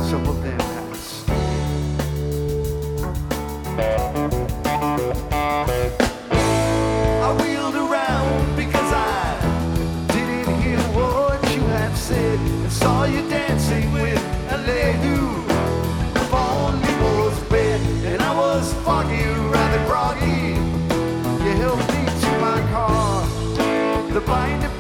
some of them hats. I wheeled around because I didn't hear what you had said, and saw you dancing with a lady who upon me was bed, and I was foggy, rather groggy. You helped me to my car. The blind